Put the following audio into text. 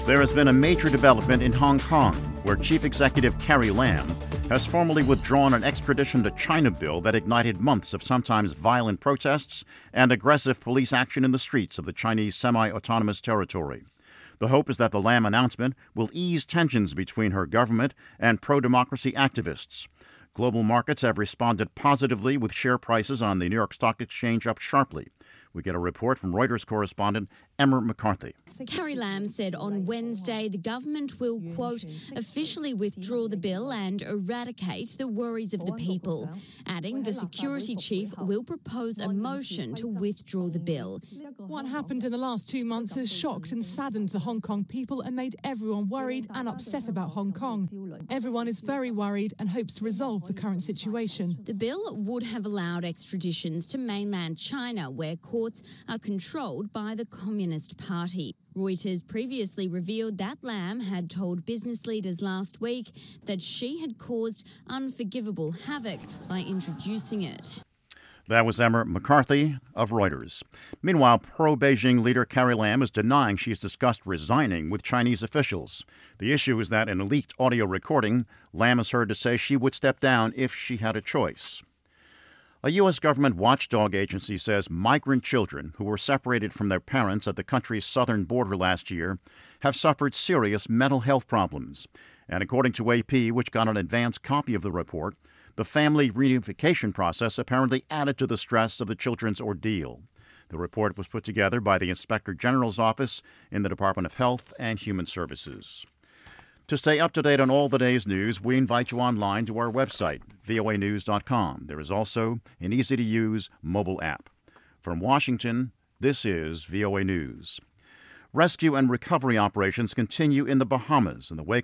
There has been a major development in Hong Kong, where Chief Executive Carrie Lam has formally withdrawn an extradition to China bill that ignited months of sometimes violent protests and aggressive police action in the streets of the Chinese semi-autonomous territory. The hope is that the Lam announcement will ease tensions between her government and pro-democracy activists. Global markets have responded positively, with share prices on the New York Stock Exchange up sharply. We get a report from Reuters correspondent Emma McCarthy. Carrie Lam said on Wednesday the government will, quote, officially withdraw the bill and eradicate the worries of the people, adding the security chief will propose a motion to withdraw the bill. What happened in the last 2 months has shocked and saddened the Hong Kong people and made everyone worried and upset about Hong Kong. Everyone is very worried and hopes to resolve the current situation. The bill would have allowed extraditions to mainland China, where courts are controlled by the Communist Party. Reuters previously revealed that Lam had told business leaders last week that she had caused unforgivable havoc by introducing it. That was Emma McCarthy of Reuters. Meanwhile, pro-Beijing leader Carrie Lam is denying she's discussed resigning with Chinese officials. The issue is that in a leaked audio recording, Lam is heard to say she would step down if she had a choice. A U.S. government watchdog agency says migrant children who were separated from their parents at the country's southern border last year have suffered serious mental health problems. And according to AP, which got an advance copy of the report, the family reunification process apparently added to the stress of the children's ordeal. The report was put together by the Inspector General's office in the Department of Health and Human Services. To stay up to date on all the day's news, we invite you online to our website, voanews.com. There is also an easy-to-use mobile app. From Washington, this is VOA News. Rescue and recovery operations continue in the Bahamas in the wake